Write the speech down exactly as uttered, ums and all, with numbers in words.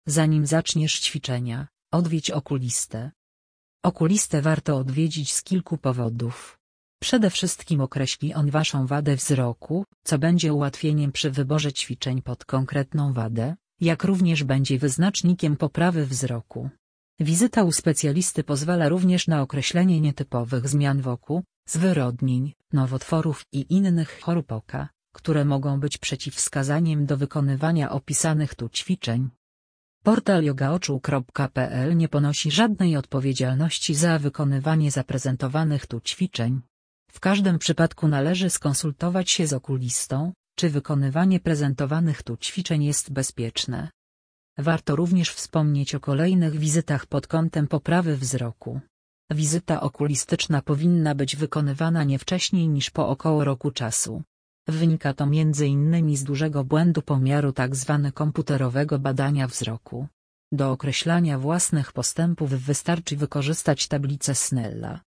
Zanim zaczniesz ćwiczenia, odwiedź okulistę. Okulistę warto odwiedzić z kilku powodów. Przede wszystkim określi on waszą wadę wzroku, co będzie ułatwieniem przy wyborze ćwiczeń pod konkretną wadę, jak również będzie wyznacznikiem poprawy wzroku. Wizyta u specjalisty pozwala również na określenie nietypowych zmian w oku, zwyrodnień, nowotworów i innych chorób oka, które mogą być przeciwwskazaniem do wykonywania opisanych tu ćwiczeń. Portal yogaoczu kropka pe el nie ponosi żadnej odpowiedzialności za wykonywanie zaprezentowanych tu ćwiczeń. W każdym przypadku należy skonsultować się z okulistą, czy wykonywanie prezentowanych tu ćwiczeń jest bezpieczne. Warto również wspomnieć o kolejnych wizytach pod kątem poprawy wzroku. Wizyta okulistyczna powinna być wykonywana nie wcześniej niż po około roku czasu. Wynika to między innymi z dużego błędu pomiaru tzw. komputerowego badania wzroku. Do określania własnych postępów wystarczy wykorzystać tablicę Snella.